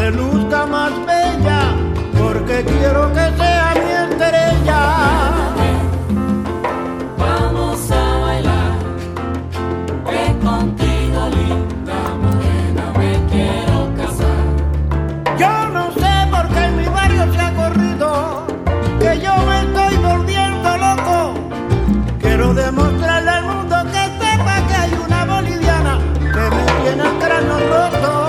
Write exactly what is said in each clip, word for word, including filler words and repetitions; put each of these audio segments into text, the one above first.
me luzca más bella, porque quiero que sea mi estrella. Vamos a bailar, que contigo, linda morena, me quiero casar. Yo no sé por qué en mi barrio se ha corrido, que yo me estoy volviendo loco. Quiero demostrarle al mundo que sepa que hay una boliviana que me tiene el cráneo roto.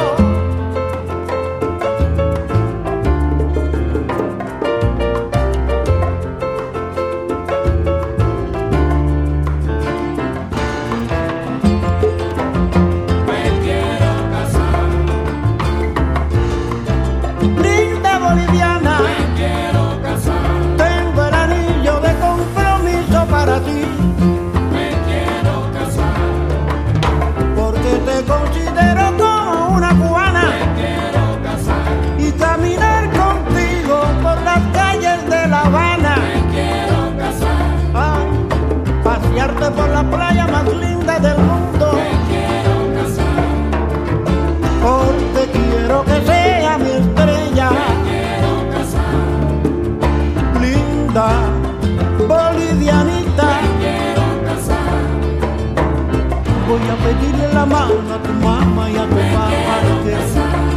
Me quiero casar, porque te considero como una cubana. me quiero casar, Y caminar contigo por las calles de La Habana. me quiero casar, Ah, pasearte por la playa más linda del mundo. me quiero casar, Porque quiero que sea mi estrella. me quiero casar, Linda bolivianita. me quiero casar, Voy a pedirle la mano a tu mamá y a tu me papá quiero que casar.